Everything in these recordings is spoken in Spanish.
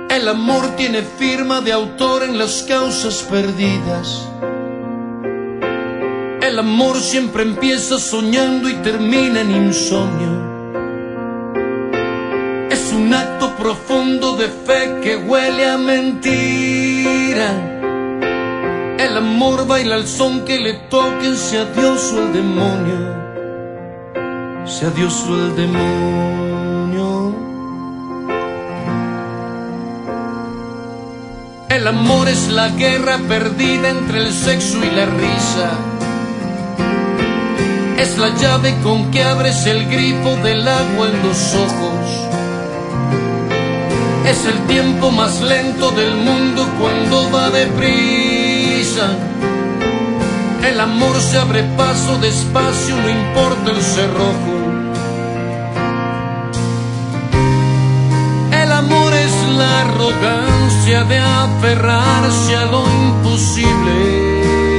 El amor tiene firma de autor en las causas perdidas. El amor siempre empieza soñando y termina en insomnio. Es un acto profundo de fe que huele a mentira. El amor baila al son que le toquen, sea Dios o el demonio, sea Dios o el demonio. El amor es la guerra perdida entre el sexo y la risa. Es la llave con que abres el grifo del agua en los ojos. Es el tiempo más lento del mundo cuando va deprisa. El amor se abre paso despacio, no importa el cerrojo. El amor es la arrogancia de aferrarse a lo imposible.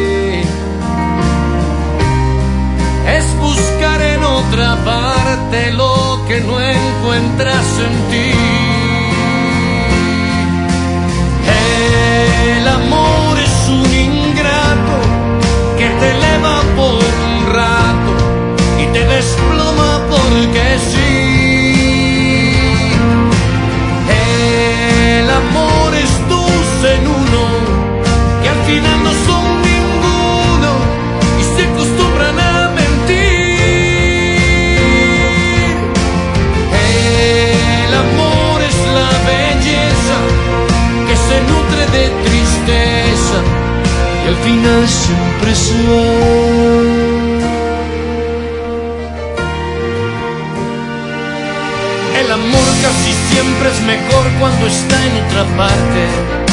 Es buscar en otra parte lo que no encuentras en ti. El amor es un ingrato que te eleva por un rato y te desploma porque sí. El amor es dos en uno, que al final no son ninguno y se acostumbran a mentir. El amor es la belleza que se nutre de tristeza y al final siempre se va. El amor casi siempre es mejor cuando está en otra parte.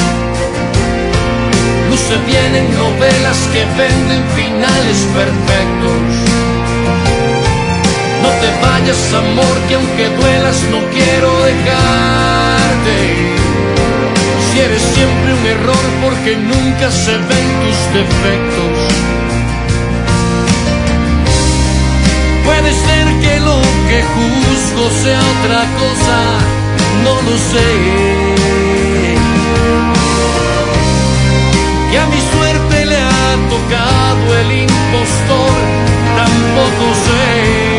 Luce bien en novelas que venden finales perfectos. No te vayas, amor, que aunque duelas no quiero dejarte. Si eres siempre un error porque nunca se ven tus defectos. Puede ser que lo que juzgo sea otra cosa, no lo sé. Que a mi suerte le ha tocado el impostor, tampoco sé.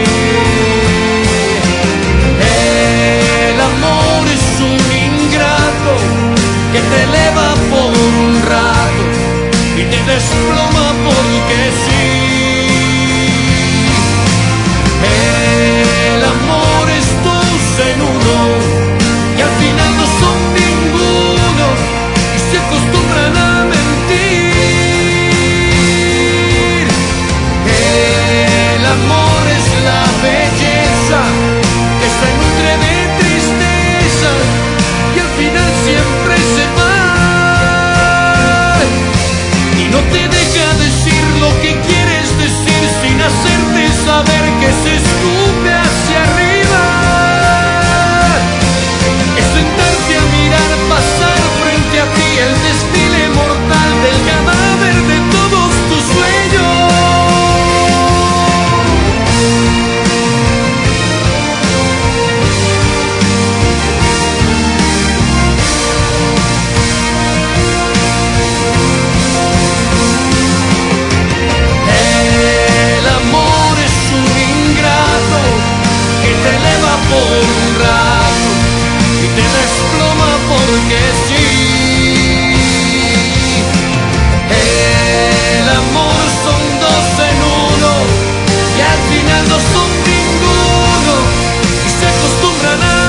El amor es un ingrato que te eleva por un rato y te desploma porque sí. El amor es dos en uno, y al final no son ninguno, y se acostumbran a mentir. El amor es la belleza que se nutre de tristeza, y al final siempre se va. Y no te deja decir lo que quieres decir sin hacerte saber que se escupe hacia arriba. Es sentarte a mirar pasar frente a ti el desfile mortal del cadáver de todos tus sueños. El amor es un ingrato que te eleva por un rato y te desploma porque sí. El amor son dos en uno y al final no son ninguno y se acostumbran a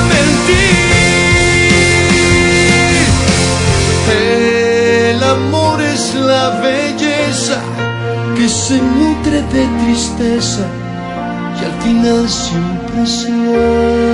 mentir. El amor es la belleza que se nutre de tristeza y al final siempre se va.